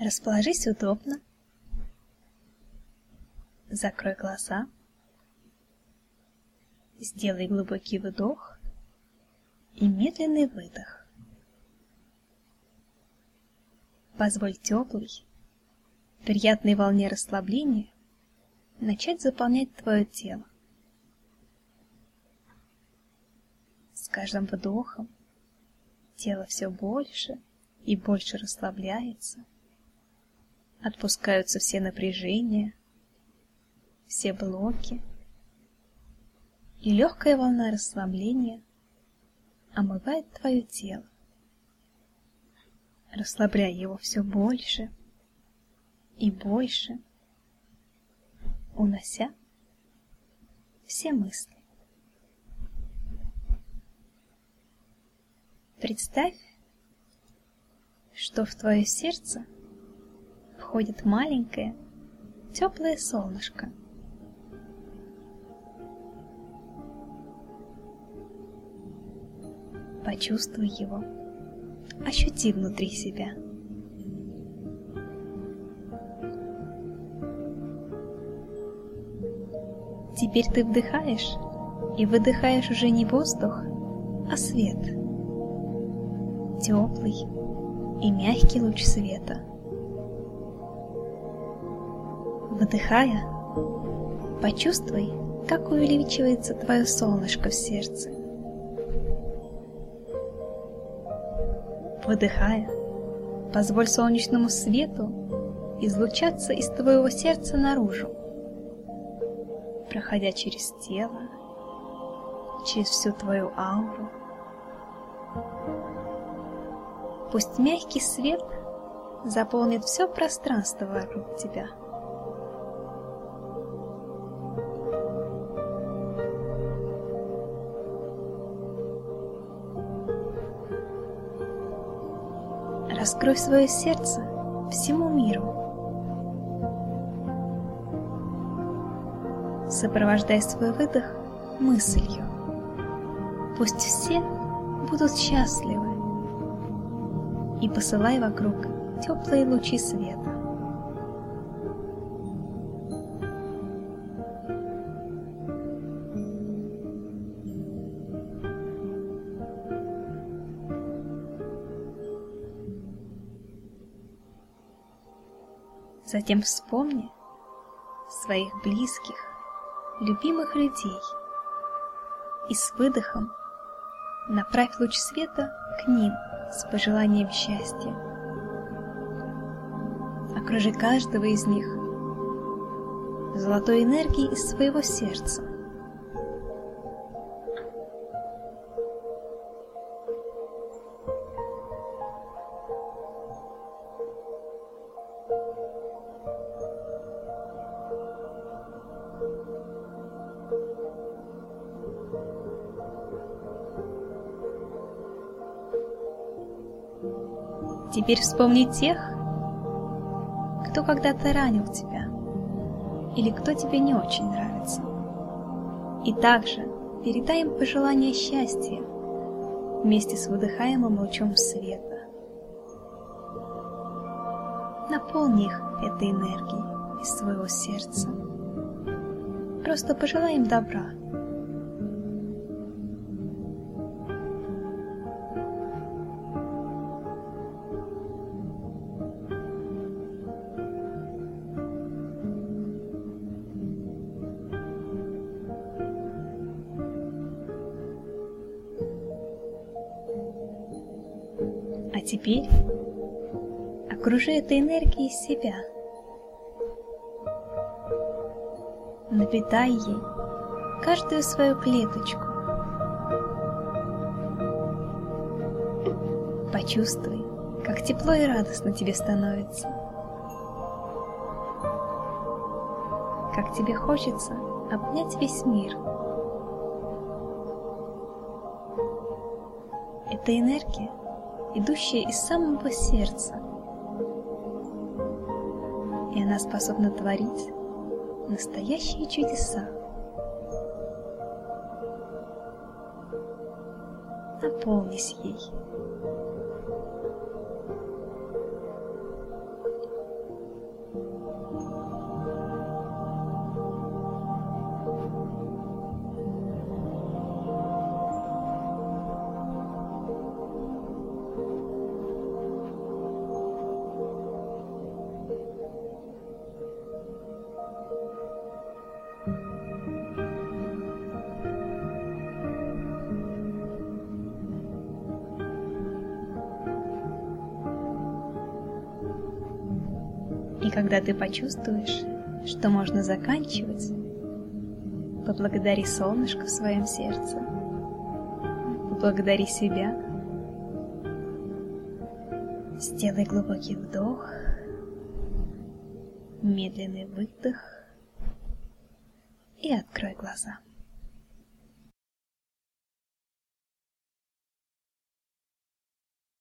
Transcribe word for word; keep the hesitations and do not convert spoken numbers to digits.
Расположись удобно. Закрой глаза. Сделай глубокий вдох и медленный выдох. Позволь теплой, приятной волне расслабления начать заполнять твое тело. С каждым вдохом тело все больше и больше расслабляется. Отпускаются все напряжения, все блоки, и легкая волна расслабления омывает твое тело, расслабляя его все больше и больше, унося все мысли. Представь, что в твое сердце входит маленькое, теплое солнышко. Почувствуй его, ощути внутри себя. Теперь ты вдыхаешь и выдыхаешь уже не воздух, а свет. Теплый и мягкий луч света. Выдыхая, почувствуй, как увеличивается твое солнышко в сердце. Выдыхая, позволь солнечному свету излучаться из твоего сердца наружу, проходя через тело, через всю твою ауру. Пусть мягкий свет заполнит все пространство вокруг тебя. Раскрой свое сердце всему миру. Сопровождай свой выдох мыслью. Пусть все будут счастливы. И посылай вокруг теплые лучи света. Затем вспомни своих близких, любимых людей и с выдохом направь луч света к ним с пожеланием счастья. Окружи каждого из них золотой энергией из своего сердца. Теперь вспомни тех, кто когда-то ранил тебя, или кто тебе не очень нравится. И также передай им пожелание счастья вместе с выдыхаемым лучом света. Наполни их этой энергией из своего сердца. Просто пожелай им добра. А теперь окружи этой энергией себя. Напитай ей каждую свою клеточку. Почувствуй, как тепло и радостно тебе становится. Как тебе хочется обнять весь мир. Это энергия, идущая из самого сердца, и она способна творить настоящие чудеса. Наполнись ей. И когда ты почувствуешь, что можно заканчивать, поблагодари солнышко в своем сердце, поблагодари себя. Сделай глубокий вдох, медленный выдох и открой глаза.